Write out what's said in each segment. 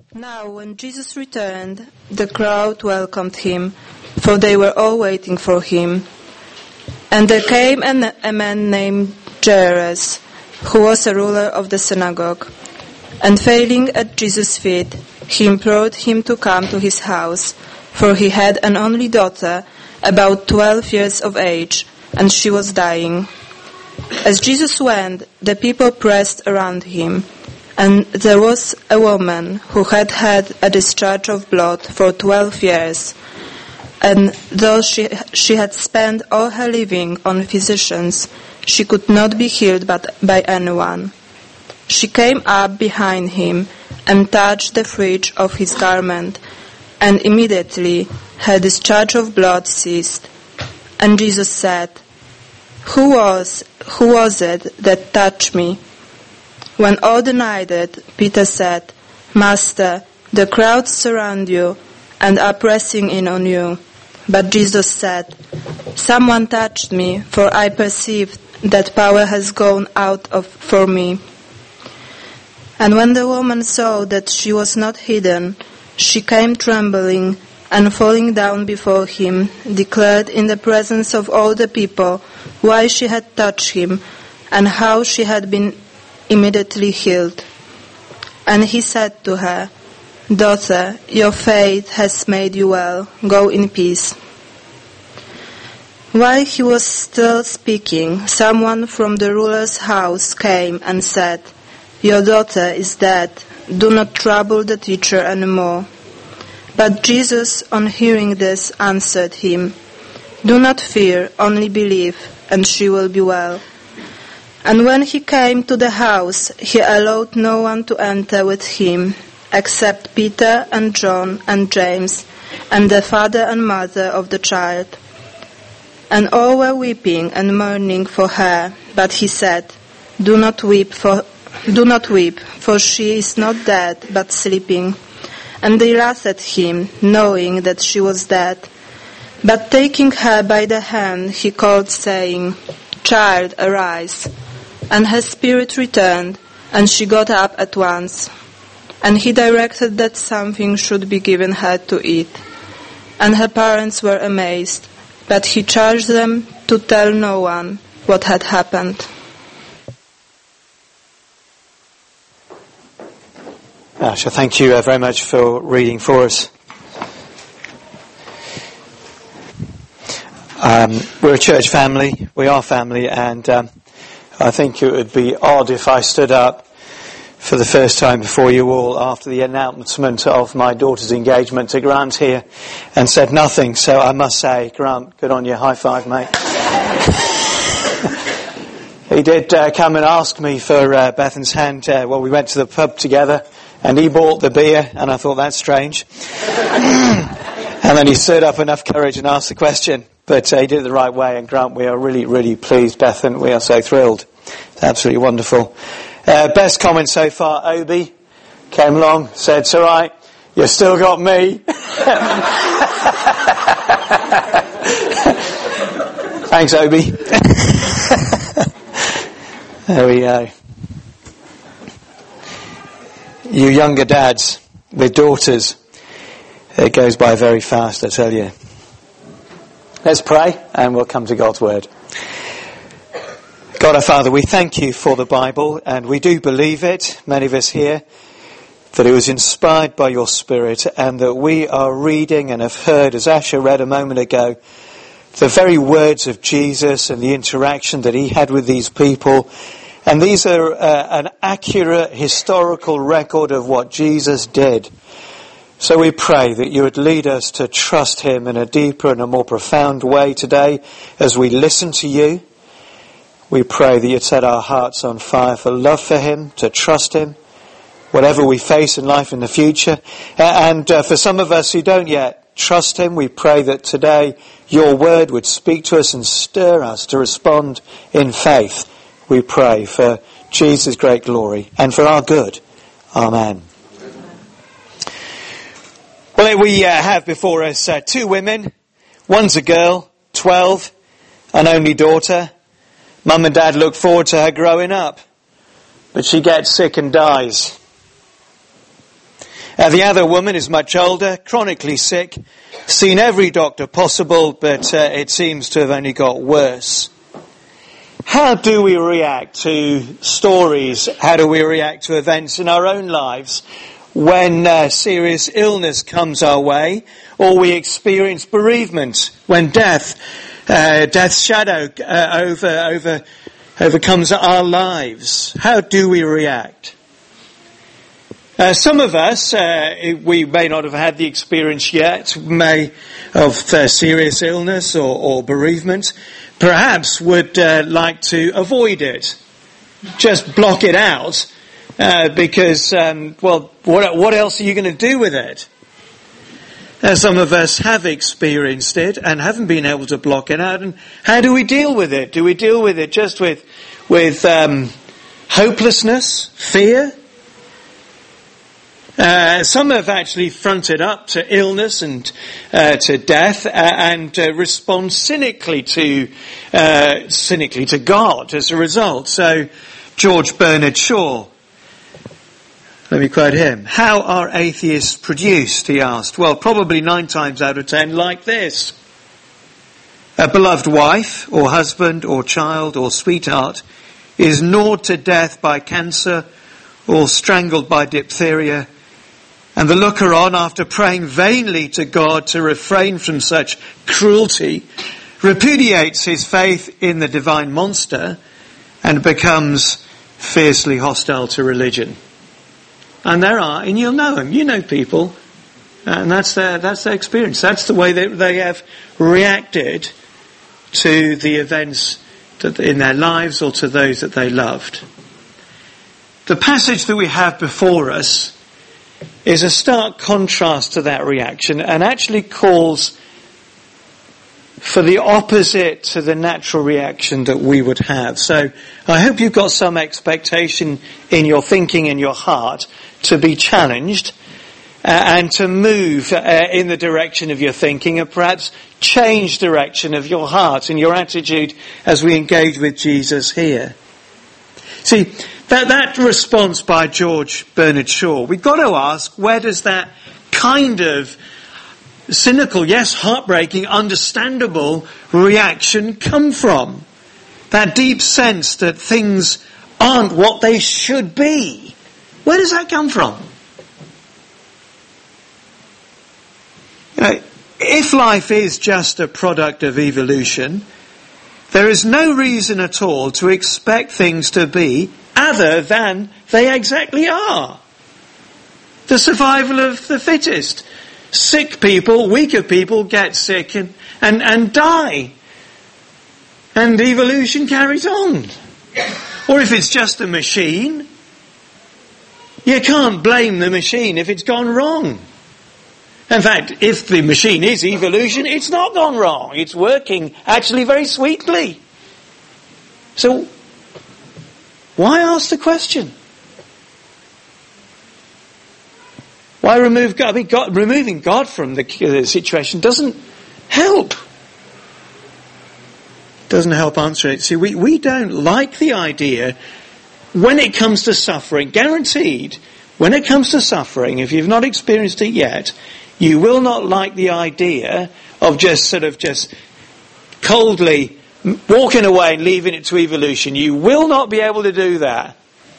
Now when Jesus returned, the crowd welcomed him, for they were all waiting for him. And there came a man named Jairus, who was a ruler of the synagogue. And falling at Jesus' feet, he implored him to come to his house, for he had an only daughter, about 12 years of age, and she was dying. As Jesus went, the people pressed around him, and there was a woman who had had a discharge of blood for 12 years, and though she had spent all her living on physicians, she could not be healed by anyone. She came up behind him and touched the fringe of his garment, and immediately her discharge of blood ceased. And Jesus said, Who was it that touched me? When all denied it, Peter said, Master, the crowds surround you and are pressing in on you. But Jesus said, Someone touched me, for I perceived that power has gone out for me. And when the woman saw that she was not hidden, she came trembling, and falling down before him, declared in the presence of all the people why she had touched him, and how she had been immediately healed. And he said to her, Daughter, your faith has made you well. Go in peace. While he was still speaking, someone from the ruler's house came and said, Your daughter is dead. Do not trouble the teacher anymore. But Jesus, on hearing this, answered him, Do not fear, only believe, and she will be well. And when he came to the house, he allowed no one to enter with him, except Peter and John and James, and the father and mother of the child. And all were weeping and mourning for her, but he said, Do not weep, for she is not dead, but sleeping. And they laughed at him, knowing that she was dead. But taking her by the hand, he called, saying, Child, arise. And her spirit returned, and she got up at once. And he directed that something should be given her to eat. And her parents were amazed, but he charged them to tell no one what had happened. Asha, thank you very much for reading for us. We're a church family. We are family, and I think it would be odd if I stood up for the first time before you all after the announcement of my daughter's engagement to Grant here and said nothing. So I must say, Grant, good on you. High five, mate. He did come and ask me for Bethan's hand. We went to the pub together, and he bought the beer, and I thought, that's strange. And then he stirred up enough courage and asked the question. But he did it the right way, and Grant, we are really, really pleased. Bethan, we are so thrilled. It's absolutely wonderful. Best comment so far, Obi came along, said, It's all right, you still got me. Thanks, Obi. There we go. You younger dads with daughters, it goes by very fast, I tell you. Let's pray and we'll come to God's Word. God our Father, we thank you for the Bible, and we do believe it, many of us here, that it was inspired by your Spirit, and that we are reading and have heard, as Asha read a moment ago, the very words of Jesus and the interaction that he had with these people. And these are an accurate historical record of what Jesus did. So we pray that you would lead us to trust him in a deeper and a more profound way today as we listen to you. We pray that you'd set our hearts on fire for love for him, to trust him, whatever we face in life in the future. And for some of us who don't yet trust him, we pray that today your word would speak to us and stir us to respond in faith. We pray for Jesus' great glory and for our good. Amen. Well, we have before us two women. One's a girl, 12, an only daughter. Mum and Dad look forward to her growing up, but she gets sick and dies. The other woman is much older, chronically sick, seen every doctor possible, but it seems to have only got worse. How do we react to stories? How do we react to events in our own lives when serious illness comes our way, or we experience bereavement, when death's shadow overcomes our lives? How do we react? Some of us, we may not have had the experience yet, of serious illness or bereavement, perhaps would like to avoid it, just block it out, because, what else are you going to do with it? Some of us have experienced it and haven't been able to block it out. And how do we deal with it? Do we deal with it just with hopelessness, fear? Some have actually fronted up to illness and to death and respond cynically to God as a result. So George Bernard Shaw, let me quote him. How are atheists produced, he asked. Well, probably 9 times out of 10 like this. A beloved wife or husband or child or sweetheart is gnawed to death by cancer or strangled by diphtheria, and the looker-on, after praying vainly to God to refrain from such cruelty, repudiates his faith in the divine monster and becomes fiercely hostile to religion. And there are, and you'll know them, you know people, and that's their experience. That's the way they have reacted to the events in their lives or to those that they loved. The passage that we have before us is a stark contrast to that reaction and actually calls for the opposite to the natural reaction that we would have. So I hope you've got some expectation in your thinking and your heart to be challenged and to move in the direction of your thinking and perhaps change direction of your heart and your attitude as we engage with Jesus here. See, that response by George Bernard Shaw, we've got to ask, where does that kind of cynical, yes, heartbreaking, understandable reaction come from? That deep sense that things aren't what they should be. Where does that come from? You know, if life is just a product of evolution, there is no reason at all to expect things to be other than they exactly are. The survival of the fittest. Sick people, weaker people get sick and die. And evolution carries on. Or if it's just a machine, you can't blame the machine if it's gone wrong. In fact, if the machine is evolution, it's not gone wrong. It's working actually very sweetly. So, why ask the question? Why remove God? I mean, removing God from the situation doesn't help. Doesn't help answer it. See, we don't like the idea when it comes to suffering, guaranteed, when it comes to suffering, if you've not experienced it yet, you will not like the idea of just coldly walking away and leaving it to evolution. You will not be able to do that.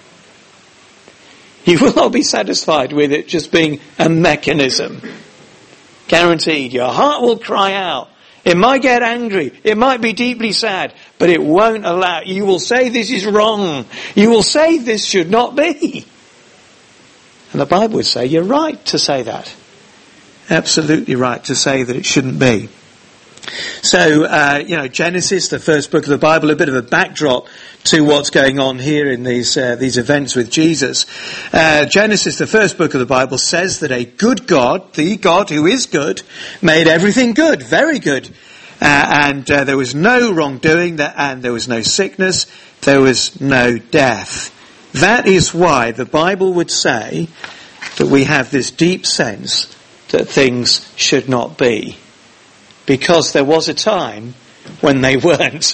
You will not be satisfied with it just being a mechanism. Guaranteed. Your heart will cry out. It might get angry. It might be deeply sad, but it won't allow. You will say this is wrong. You will say this should not be. And the Bible would say you're right to say that. Absolutely right to say that it shouldn't be. So, Genesis, the first book of the Bible, a bit of a backdrop to what's going on here in these events with Jesus. Genesis, the first book of the Bible, says that a good God, the God who is good, made everything good, very good. And there was no wrongdoing, and there was no sickness, there was no death. That is why the Bible would say that we have this deep sense that things should not be. Because there was a time when they weren't.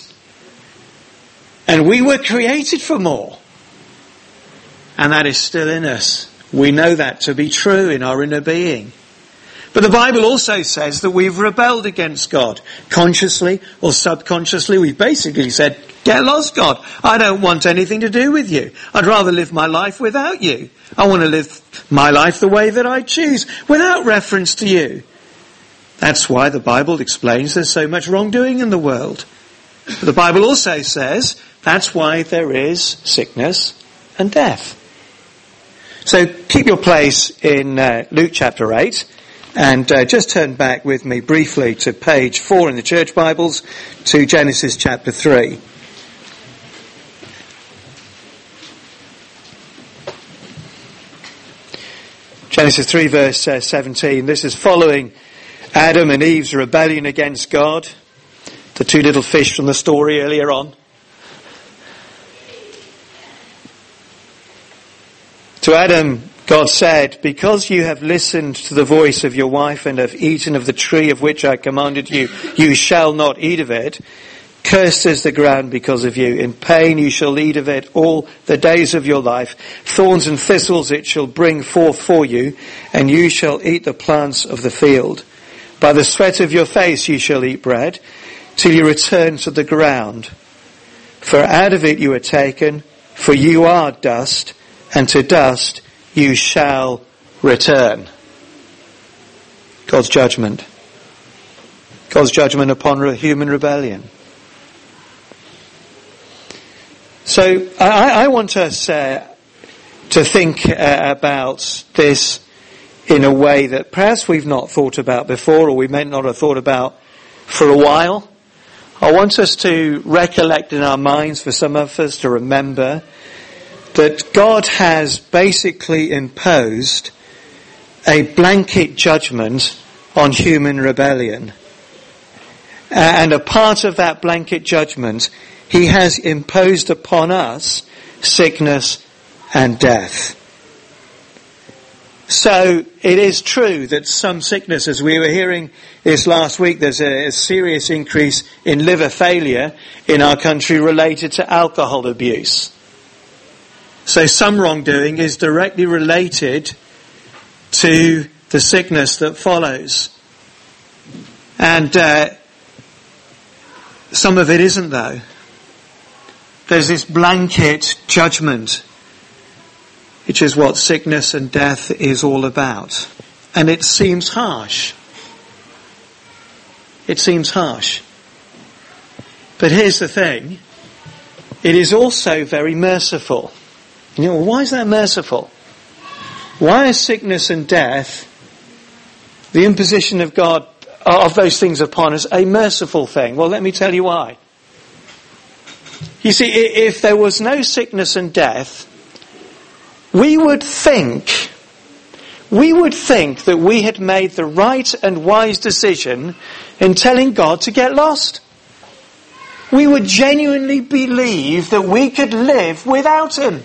And we were created for more. And that is still in us. We know that to be true in our inner being. But the Bible also says that we've rebelled against God. Consciously or subconsciously, we've basically said, get lost, God. I don't want anything to do with you. I'd rather live my life without you. I want to live my life the way that I choose, without reference to you. That's why the Bible explains there's so much wrongdoing in the world. But the Bible also says that's why there is sickness and death. So keep your place in Luke chapter 8. And just turn back with me briefly to page 4 in the church Bibles, to Genesis chapter 3. Genesis 3 verse 17. This is following Adam and Eve's rebellion against God. The two little fish from the story earlier on. To Adam, God said, because you have listened to the voice of your wife and have eaten of the tree of which I commanded you, you shall not eat of it. Cursed is the ground because of you. In pain you shall eat of it all the days of your life. Thorns and thistles it shall bring forth for you, and you shall eat the plants of the field. By the sweat of your face you shall eat bread, till you return to the ground. For out of it you are taken, for you are dust, and to dust you shall return. God's judgment. God's judgment upon human rebellion. So I want us to think about this in a way that perhaps we've not thought about before, or we may not have thought about for a while. I want us to recollect in our minds, for some of us to remember, that God has basically imposed a blanket judgment on human rebellion. And a part of that blanket judgment, he has imposed upon us sickness and death. So it is true that some sickness, as we were hearing this last week, there's a serious increase in liver failure in our country related to alcohol abuse. So some wrongdoing is directly related to the sickness that follows. And some of it isn't, though. There's this blanket judgment, which is what sickness and death is all about. And it seems harsh. It seems harsh. But here's the thing. It is also very merciful. You know, why is that merciful? Why is sickness and death, the imposition of God, of those things upon us, a merciful thing? Well, let me tell you why. You see, if there was no sickness and death, we would think that we had made the right and wise decision in telling God to get lost. We would genuinely believe that we could live without him.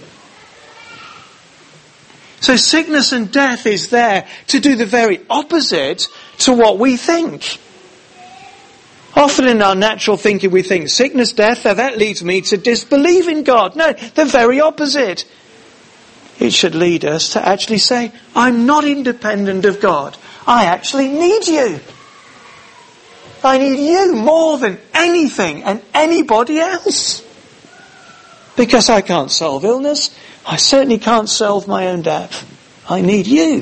So sickness and death is there to do the very opposite to what we think. Often in our natural thinking we think, sickness, death, that leads me to disbelieve in God. No, the very opposite. It should lead us to actually say, I'm not independent of God. I actually need you. I need you more than anything and anybody else. Because I can't solve illness. I certainly can't solve my own death. I need you.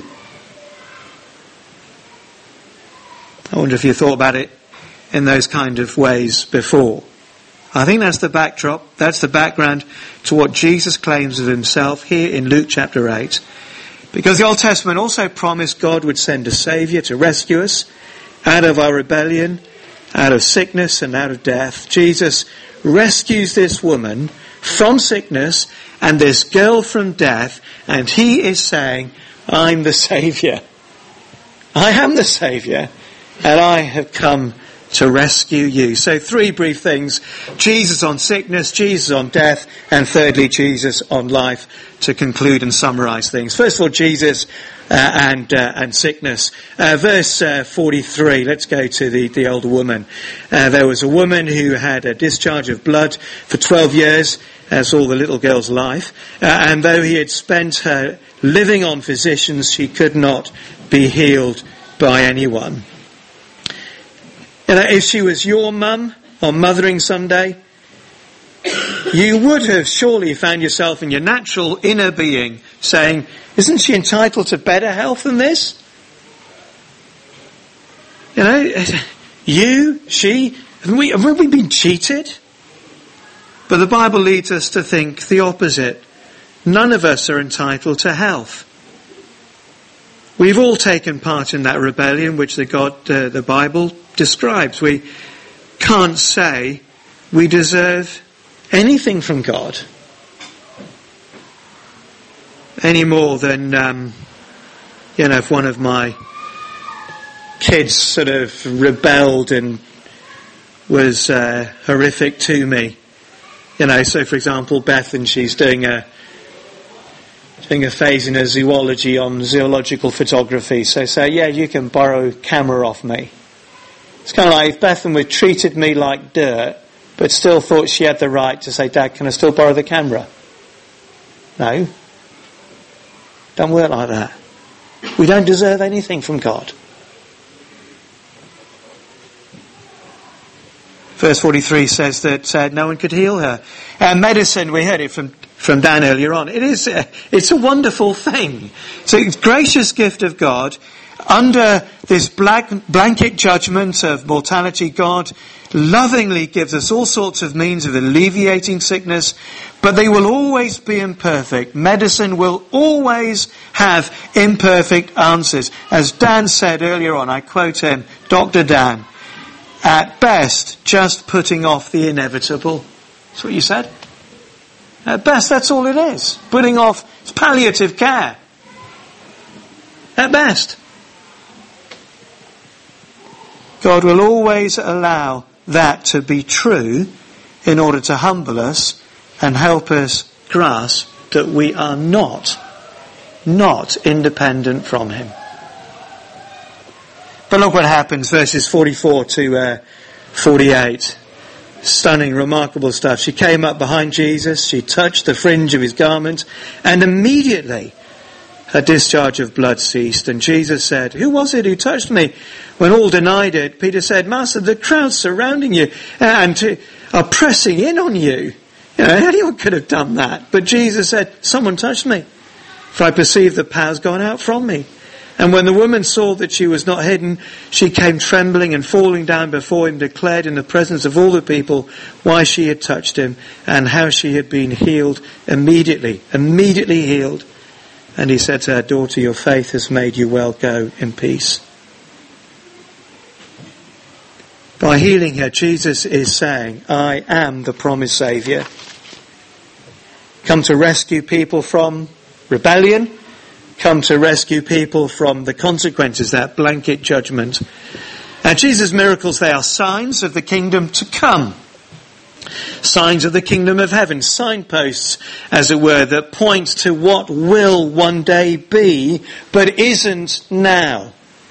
I wonder if you thought about it in those kind of ways before. I think that's the backdrop, that's the background to what Jesus claims of himself here in Luke chapter 8. Because the Old Testament also promised God would send a Saviour to rescue us out of our rebellion, out of sickness and out of death. Jesus rescues this woman from sickness and this girl from death, and he is saying, I'm the Saviour. I am the Saviour, and I have come to rescue you. So 3 brief things. Jesus on sickness, Jesus on death, and thirdly, Jesus on life, to conclude and summarise things. First of all, Jesus and sickness. Verse 43, let's go to the older woman. There was a woman who had a discharge of blood for 12 years. as all the little girl's life. And though he had spent her living on physicians, she could not be healed by anyone. If she was your mum on Mothering Sunday, you would have surely found yourself in your natural inner being saying, isn't she entitled to better health than this? You, she, have we been cheated? But the Bible leads us to think the opposite. None of us are entitled to health. We've all taken part in that rebellion which the Bible describes. We can't say we deserve anything from God any more than, if one of my kids sort of rebelled and was horrific to me. So for example, Beth, and she's doing a phase in her zoology on zoological photography. So say, yeah, you can borrow camera off me. It's kind of like if Bethan had treated me like dirt, but still thought she had the right to say, Dad, can I still borrow the camera? No. Don't work like that. We don't deserve anything from God. Verse 43 says that no one could heal her. Medicine, we heard it from Dan earlier on. It's a wonderful thing. It's a gracious gift of God. Under this blanket judgment of mortality, God lovingly gives us all sorts of means of alleviating sickness, but they will always be imperfect. Medicine will always have imperfect answers. As Dan said earlier on, I quote him, Dr. Dan, at best, just putting off the inevitable. That's what you said. At best, that's all it is. Putting off, it's palliative care. At best. God will always allow that to be true in order to humble us and help us grasp that we are not independent from him. But look what happens, verses 44 to 48. Stunning, remarkable stuff. She came up behind Jesus, she touched the fringe of his garment, and immediately her discharge of blood ceased. And Jesus said, who was it who touched me? When all denied it, Peter said, Master, the crowd's surrounding you and are pressing in on you. Anyone could have done that. But Jesus said, someone touched me, for I perceive the power's gone out from me. And when the woman saw that she was not hidden, she came trembling and falling down before him, declared in the presence of all the people why she had touched him and how she had been healed immediately healed. And he said to her, daughter, your faith has made you well. Go in peace. By healing her, Jesus is saying, I am the promised Saviour. Come to rescue people from rebellion. Come to rescue people from the consequences, that blanket judgment. Jesus' miracles, they are signs of the kingdom to come. Signs of the kingdom of heaven. Signposts, as it were, that point to what will one day be, but isn't now.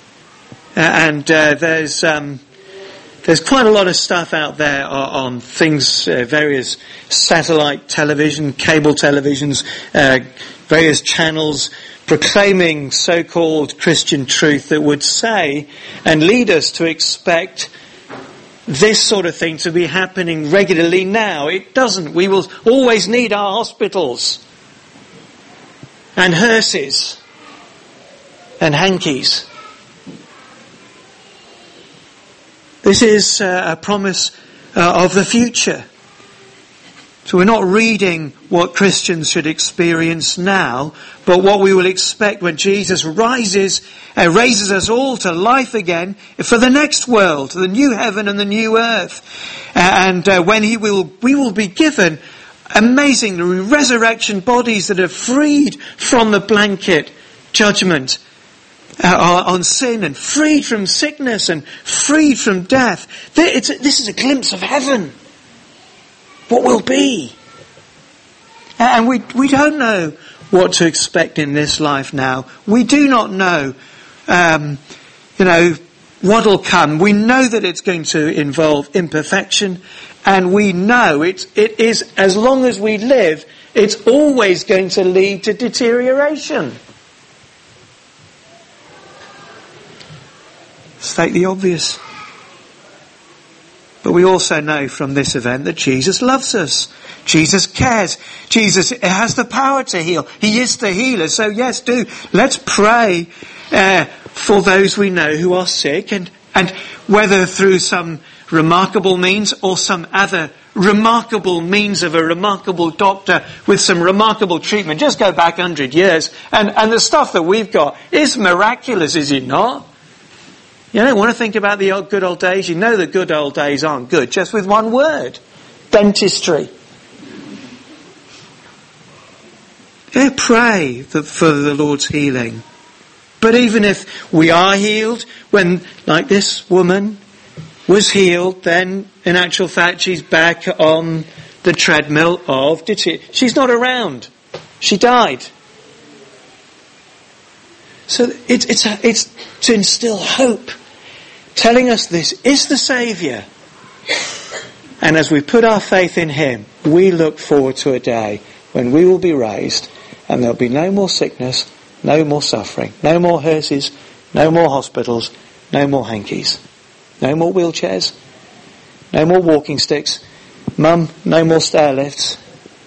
There's quite a lot of stuff out there on things, various satellite television, cable televisions, various channels, proclaiming so-called Christian truth that would say and lead us to expect this sort of thing to be happening regularly now. It doesn't. We will always need our hospitals and hearses and hankies. This is a promise of the future. So we're not reading what Christians should experience now, but what we will expect when Jesus raises us all to life again for the next world, the new heaven and the new earth. When we will be given amazing resurrection bodies that are freed from the blanket judgment on sin and freed from sickness and freed from death. This is a glimpse of heaven. What will be. And we don't know what to expect in this life now. We do not know, what'll come. We know that it's going to involve imperfection and we know it is, as long as we live, it's always going to lead to deterioration. State the obvious. But we also know from this event that Jesus loves us. Jesus cares. Jesus has the power to heal. He is the healer. So yes, let's pray for those we know who are sick, and whether through some remarkable means or some other remarkable means of a remarkable doctor with some remarkable treatment. Just go back 100 years and the stuff that we've got is miraculous, is it not? You don't want to think about the good old days. You know the good old days aren't good. Just with one word. Dentistry. Yeah, pray for the Lord's healing. But even if we are healed, when, like this woman was healed, then in actual fact she's back on the treadmill of deterioration. She's not around. She died. So it's to instill hope, telling us this is the Saviour. And as we put our faith in Him, we look forward to a day when we will be raised and there'll be no more sickness, no more suffering, no more hearses, no more hospitals, no more hankies, no more wheelchairs, no more walking sticks, Mum, no more stair lifts.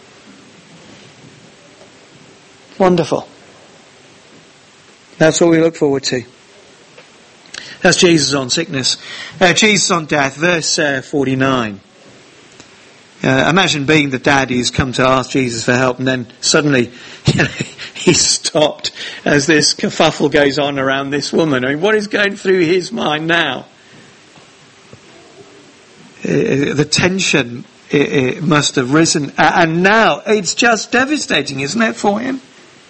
Wonderful. That's what we look forward to. That's Jesus on sickness. Jesus on death, verse 49. Imagine being the dad who's come to ask Jesus for help, and then suddenly he's stopped as this kerfuffle goes on around this woman. I mean, what is going through his mind now? The tension it must have risen, and now it's just devastating, isn't it, for him?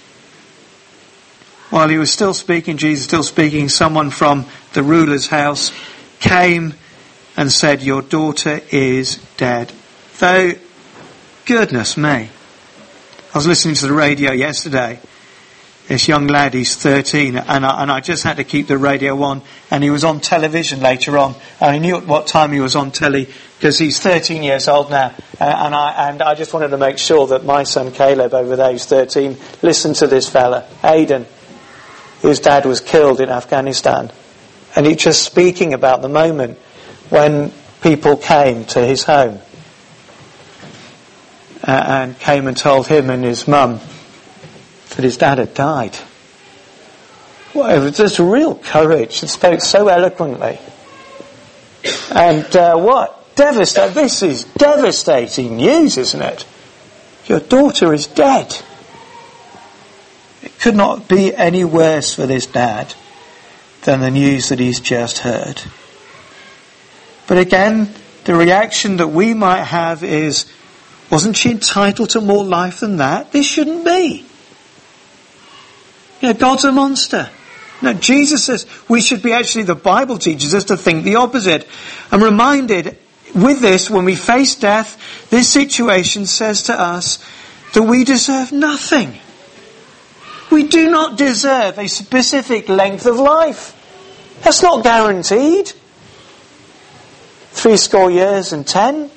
While he was still speaking, Jesus still speaking, someone from the ruler's house came and said, "Your daughter is dead." Though, goodness me, I was listening to the radio yesterday. This young lad, he's 13, and I just had to keep the radio on, and he was on television later on. And I knew at what time he was on telly, because he's 13 years old now. And I just wanted to make sure that my son Caleb over there, who's 13, listened to this fella, Aidan, whose dad was killed in Afghanistan. And he's just speaking about the moment when people came to his home and came and told him and his mum that his dad had died. Well, it was just real courage. It spoke so eloquently. And this is devastating news, isn't it? Your daughter is dead. It could not be any worse for this dad than the news that he's just heard. But again, the reaction that we might have is, wasn't she entitled to more life than that? This shouldn't be. God's a monster. No, Jesus says we should be, actually the Bible teaches us to think the opposite. I'm reminded with this, when we face death, this situation says to us that we deserve nothing. We do not deserve a specific length of life. That's not guaranteed. 70 years and 10.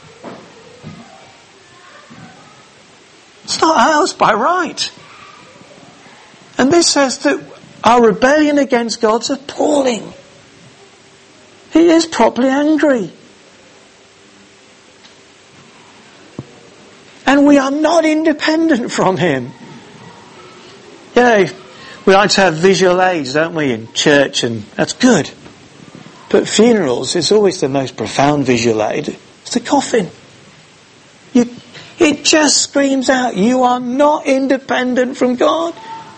It's not ours by right. And this says that our rebellion against God's appalling. He is properly angry. And we are not independent from Him. We like to have visual aids, don't we, in church, and that's good. But funerals is always the most profound visual aid. It's the coffin. It just screams out, you are not independent from God.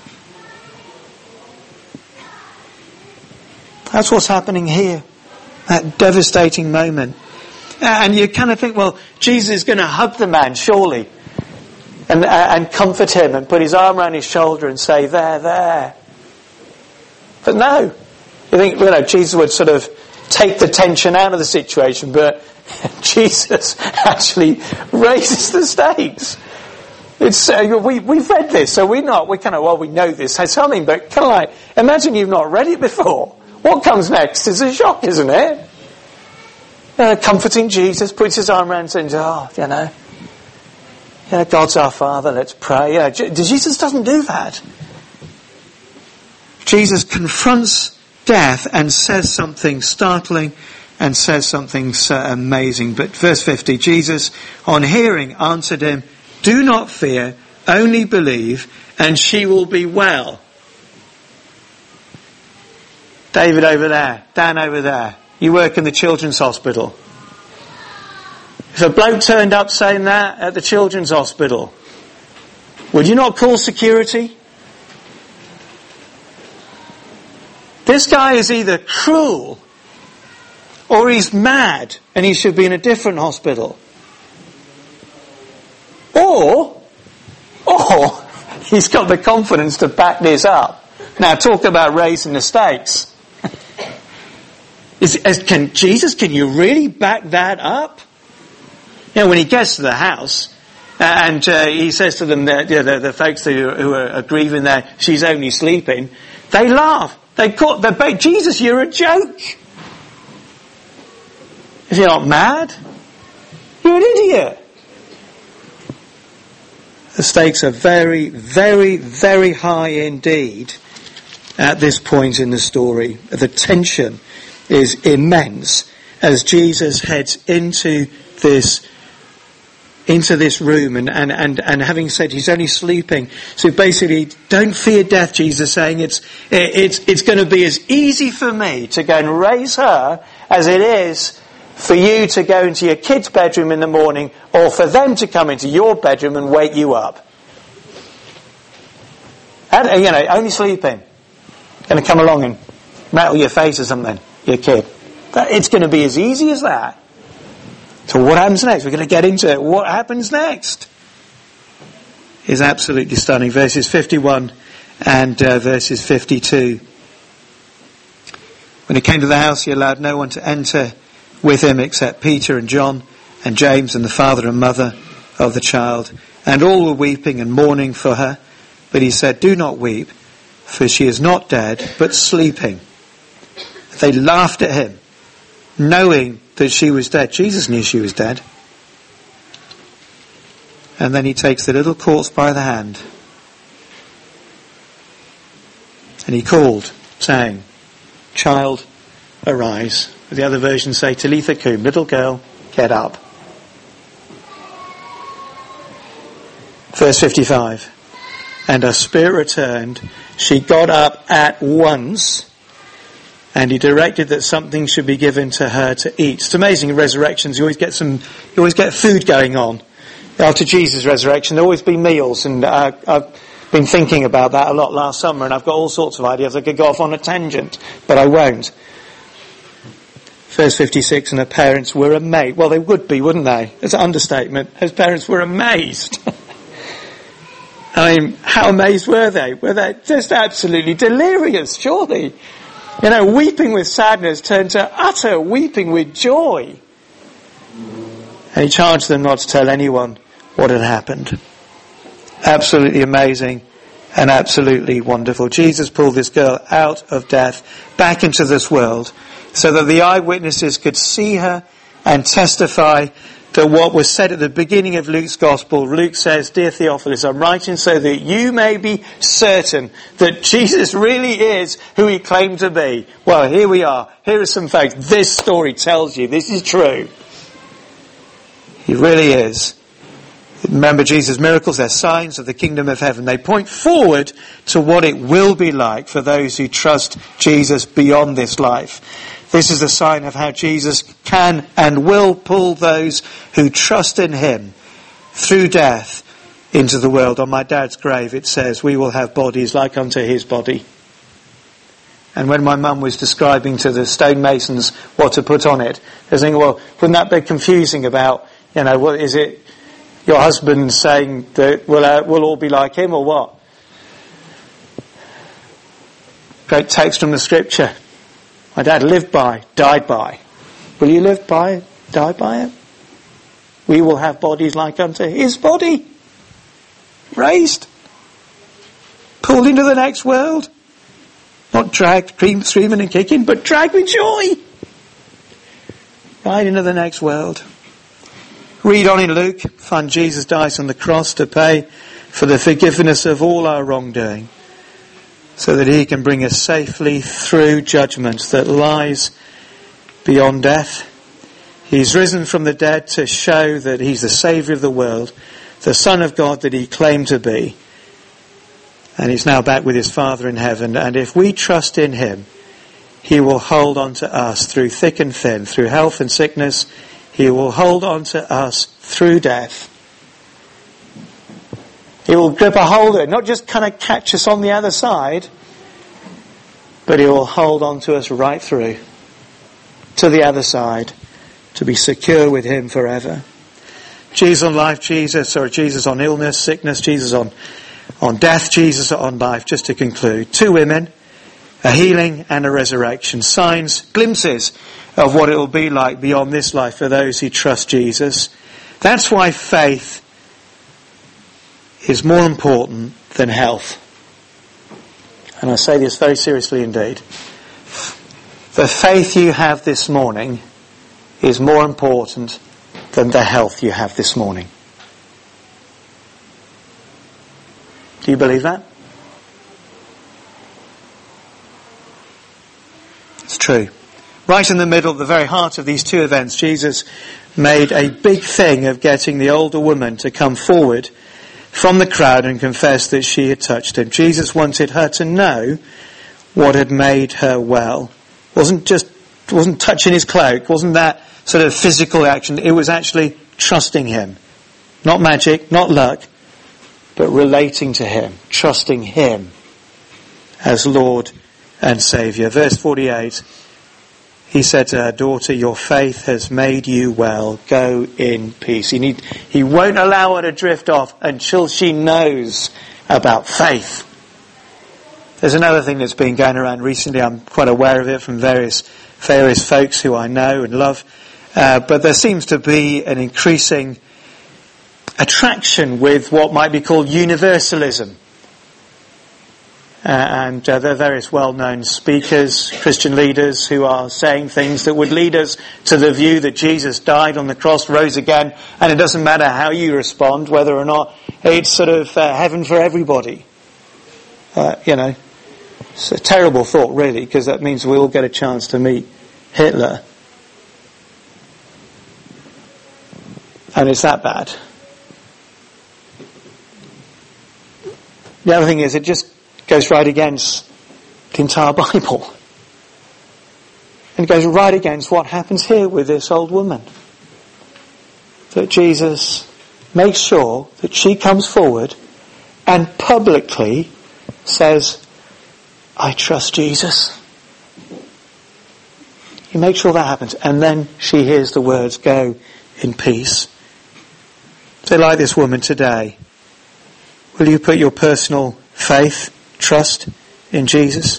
That's what's happening here. That devastating moment. And you kind of think, well, Jesus is going to hug the man, surely. And comfort him and put his arm around his shoulder and say, there. But no. You think, Jesus would sort of take the tension out of the situation, but Jesus actually raises the stakes. It's we've read this, so we know this has something, but kind of like, imagine you've not read it before. What comes next is a shock, isn't it? comforting Jesus, puts his arm around and says, God's our Father, let's pray. Jesus doesn't do that. Jesus confronts death and says something startling and says something so amazing. But verse 50, Jesus, on hearing, answered him, do not fear, only believe, and she will be well. David over there, Dan over there, you work in the children's hospital. If a bloke turned up saying that at the children's hospital, would you not call security? This guy is either cruel or he's mad and he should be in a different hospital. Or he's got the confidence to back this up. Now talk about raising the stakes. Can you really back that up? When he gets to the house and he says to them, the folks who are grieving there, she's only sleeping, they laugh. They bait, Jesus, you're a joke. If you're not mad, you're an idiot. The stakes are very, very, very high indeed at this point in the story. The tension is immense as Jesus heads into this room and having said he's only sleeping. So basically, don't fear death, Jesus saying it's going to be as easy for me to go and raise her as it is for you to go into your kid's bedroom in the morning or for them to come into your bedroom and wake you up. And, only sleeping. Going to come along and rattle your face or something, your kid. It's going to be as easy as that. So what happens next? We're going to get into it. What happens next is absolutely stunning. Verses 51 and verses 52. When he came to the house, he allowed no one to enter with him except Peter and John and James and the father and mother of the child. And all were weeping and mourning for her. But he said, do not weep, for she is not dead, but sleeping. They laughed at him, knowing that she was dead. Jesus knew she was dead. And then he takes the little corpse by the hand. And he called, saying, child, arise. The other versions say, Talitha cum, little girl, get up. Verse 55. And her spirit returned. She got up at once. And he directed that something should be given to her to eat. It's amazing in resurrections. You always get food going on. After Jesus' resurrection, there always been meals. And I've been thinking about that a lot last summer. And I've got all sorts of ideas. I could go off on a tangent, but I won't. Verse 56, and her parents were amazed. Well, they would be, wouldn't they? It's an understatement. Her parents were amazed. I mean, how amazed were they? Were they just absolutely delirious, surely? Weeping with sadness turned to utter weeping with joy. And he charged them not to tell anyone what had happened. Absolutely amazing and absolutely wonderful. Jesus pulled this girl out of death back into this world so that the eyewitnesses could see her and testify that what was said at the beginning of Luke's Gospel. Luke says, dear Theophilus, I'm writing so that you may be certain that Jesus really is who he claimed to be. Well, here we are. Here are some facts. This story tells you this is true. He really is. Remember, Jesus' miracles, they're signs of the kingdom of heaven. They point forward to what it will be like for those who trust Jesus beyond this life. This is a sign of how Jesus can and will pull those who trust in him through death into the world. On my dad's grave it says, we will have bodies like unto his body. And when my mum was describing to the stonemasons what to put on it, they're saying, well, wouldn't that be confusing about, what is it, your husband saying that we'll all be like him or what? Great text from the scripture. My dad lived by, died by. Will you live by, die by it? We will have bodies like unto his body. Raised. Pulled into the next world. Not dragged, screaming and kicking, but dragged with joy. right into the next world. Read on in Luke, find Jesus dies on the cross to pay for the forgiveness of all our wrongdoing, so that he can bring us safely through judgment that lies beyond death. He's risen from the dead to show that he's the Saviour of the world, the Son of God that he claimed to be. And he's now back with his Father in heaven. And if we trust in him, he will hold on to us through thick and thin, through health and sickness. He will hold on to us through death. He will grip a hold of it, not just kind of catch us on the other side, but he will hold on to us right through to the other side, to be secure with him forever. Jesus on life, Jesus on illness, sickness, Jesus on death, Jesus on life. Just to conclude, 2 women, a healing and a resurrection. Signs, glimpses of what it will be like beyond this life for those who trust Jesus. That's why faith is more important than health. And I say this very seriously indeed. The faith you have this morning is more important than the health you have this morning. Do you believe that? It's true. Right in the middle, the very heart of these 2 events, Jesus made a big thing of getting the older woman to come forward from the crowd and confess that she had touched him. Jesus wanted her to know what had made her well. Wasn't touching his cloak, wasn't that sort of physical action. It was actually trusting him. Not magic, not luck, but relating to him, trusting him as Lord and Saviour. Verse 48, he said to her, "Daughter, your faith has made you well. Go in peace." He won't allow her to drift off until she knows about faith. There's another thing that's been going around recently. I'm quite aware of it from various folks who I know and love. But there seems to be an increasing attraction with what might be called universalism. And there are various well-known speakers, Christian leaders, who are saying things that would lead us to the view that Jesus died on the cross, rose again, and it doesn't matter how you respond, whether or not it's sort of heaven for everybody. It's a terrible thought, really, because that means we all get a chance to meet Hitler. And it's that bad. The other thing is, it just goes right against the entire Bible. And it goes right against what happens here with this old woman. That Jesus makes sure that she comes forward and publicly says, "I trust Jesus." He makes sure that happens. And then she hears the words, "Go in peace." So like this woman today, will you put your personal faith, trust in Jesus?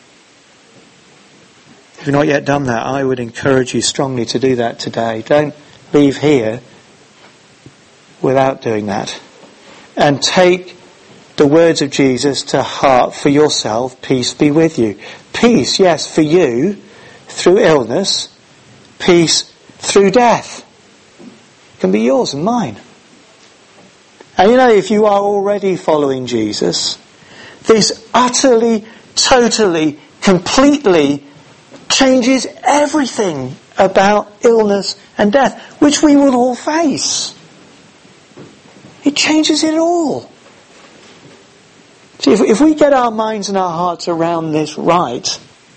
If you've not yet done that, I would encourage you strongly to do that today. Don't leave here without doing that. And take the words of Jesus to heart for yourself. Peace be with you. Peace, yes, for you, through illness. Peace through death. It can be yours and mine. And if you are already following Jesus, this utterly, totally, completely changes everything about illness and death, which we will all face. It changes it all. See, if we get our minds and our hearts around this right,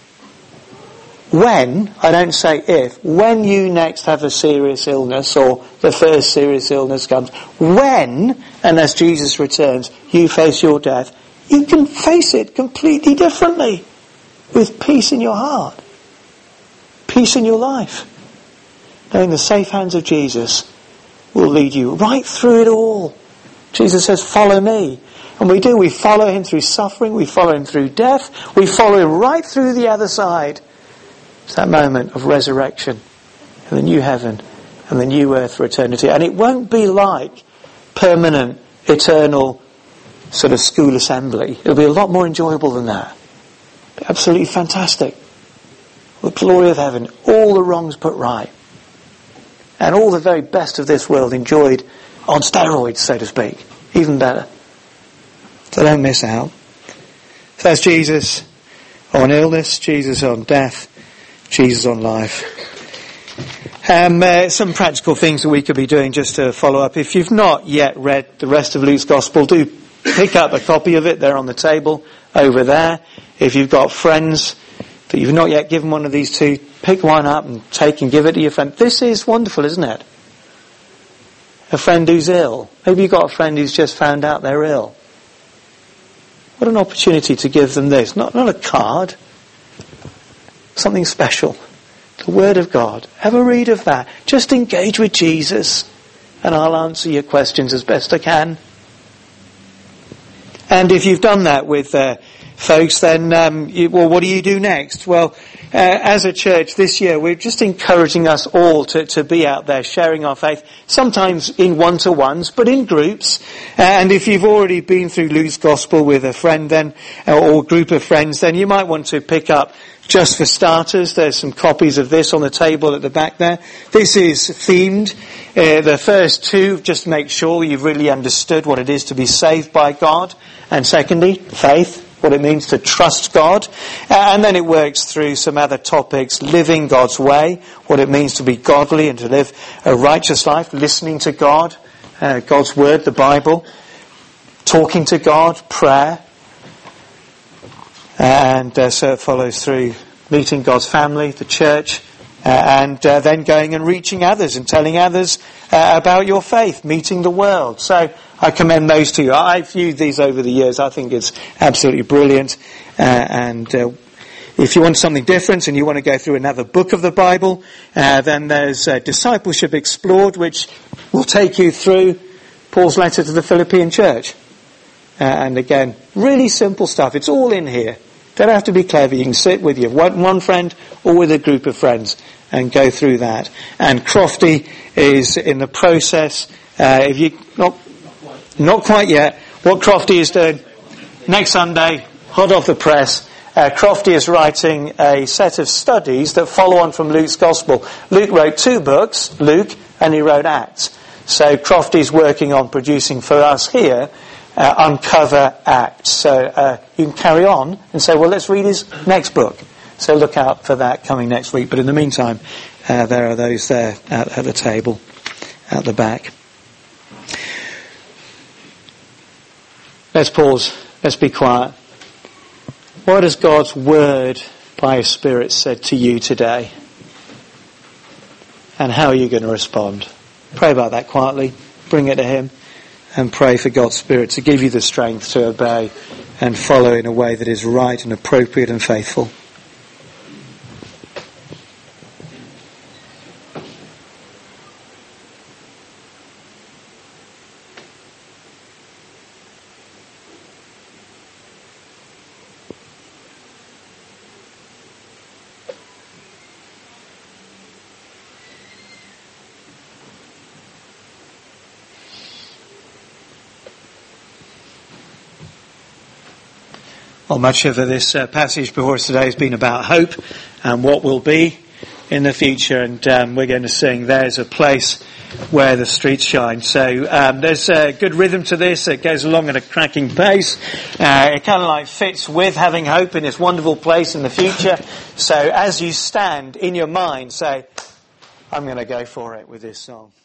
when, I don't say if, when you next have a serious illness or the first serious illness comes, when, unless Jesus returns, you face your death, you can face it completely differently with peace in your heart, peace in your life, knowing the safe hands of Jesus will lead you right through it all. Jesus says, "Follow me." And we do. We follow him through suffering. We follow him through death. We follow him right through the other side. It's that moment of resurrection and the new heaven and the new earth for eternity. And it won't be like permanent, eternal sort of school assembly. It'll be a lot more enjoyable than that. Absolutely fantastic. The glory of heaven. All the wrongs put right. and all the very best of this world enjoyed on steroids, so to speak. Even better. So don't miss out. So that's Jesus on illness, Jesus on death, Jesus on life. Some practical things that we could be doing just to follow up. If you've not yet read the rest of Luke's Gospel, do pick up a copy of it. They're on the table over there. If you've got friends that you've not yet given one of these to, pick one up and take and give it to your friend. This is wonderful, isn't it? A friend who's ill. Maybe you've got a friend who's just found out they're ill. What an opportunity to give them this. Not a card. Something special. The Word of God. Have a read of that. Just engage with Jesus and I'll answer your questions as best I can. And if you've done that with folks, then, what do you do next? Well, as a church this year, we're just encouraging us all to be out there sharing our faith, sometimes in one-to-ones, but in groups. And if you've already been through Luke's Gospel with a friend then, or group of friends, then you might want to pick up, just for starters, there's some copies of this on the table at the back there. This is themed. The first two, just to make sure you've really understood what it is to be saved by God. And secondly, faith. What it means to trust God. And then it works through some other topics, living God's way, what it means to be godly and to live a righteous life, listening to God, God's Word, the Bible, talking to God, prayer. And so it follows through meeting God's family, the church, and then going and reaching others and telling others about your faith, meeting the world. So I commend those to you. I've viewed these over the years. I think it's absolutely brilliant. And if you want something different and you want to go through another book of the Bible, then there's Discipleship Explored, which will take you through Paul's letter to the Philippian church. And again, really simple stuff. It's all in here. Don't have to be clever. You can sit with your one friend or with a group of friends and go through that. And Crofty is in the process. If you not quite yet, what Crofty is doing next Sunday, hot off the press. Crofty is writing a set of studies that follow on from Luke's Gospel. Luke wrote 2 books, Luke, and he wrote Acts. So Crofty's working on producing for us here Uncover Acts. So you can carry on and say, well, let's read his next book. So look out for that coming next week. But in the meantime, there are those there at the table at the back. Let's pause. Let's be quiet. What has God's Word by His Spirit said to you today? And how are you going to respond? Pray about that quietly. Bring it to Him. And pray for God's Spirit to give you the strength to obey and follow in a way that is right and appropriate and faithful. Well, much of this passage before us today has been about hope and what will be in the future. And we're going to sing There's a Place Where the Streets Shine. So there's a good rhythm to this. It goes along at a cracking pace. It kind of like fits with having hope in this wonderful place in the future. So as you stand in your mind, say, I'm going to go for it with this song.